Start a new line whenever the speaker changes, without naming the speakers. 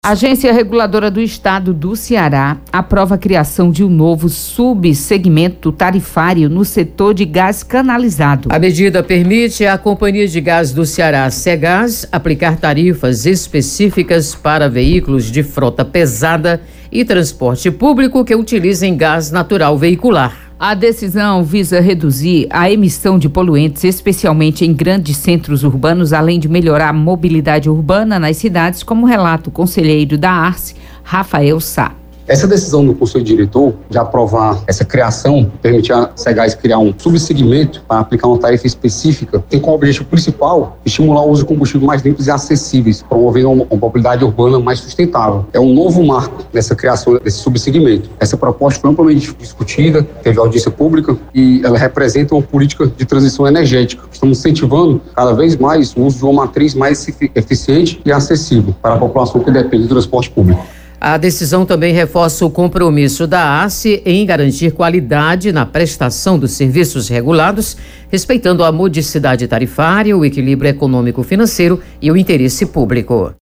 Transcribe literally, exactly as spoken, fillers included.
A Agência Reguladora do Estado do Ceará aprova a criação de um novo subsegmento tarifário no setor de gás canalizado.
A medida permite à Companhia de Gás do Ceará, Cegás, aplicar tarifas específicas para veículos de frota pesada e transporte público que utilizem gás natural veicular.
A decisão visa reduzir a emissão de poluentes, especialmente em grandes centros urbanos, além de melhorar a mobilidade urbana nas cidades, como relata o conselheiro da Arce, Rafael Sá.
Essa decisão do Conselho Diretor de aprovar essa criação, permitir a Cegás criar um subsegmento para aplicar uma tarifa específica, tem como objetivo principal estimular o uso de combustíveis mais limpos e acessíveis, promovendo uma, uma mobilidade urbana mais sustentável. É um novo marco nessa criação desse subsegmento. Essa proposta foi amplamente discutida, teve audiência pública e ela representa uma política de transição energética. Estamos incentivando cada vez mais o uso de uma matriz mais eficiente e acessível para a população que depende do transporte público.
A decisão também reforça o compromisso da Arce em garantir qualidade na prestação dos serviços regulados, respeitando a modicidade tarifária, o equilíbrio econômico-financeiro e o interesse público.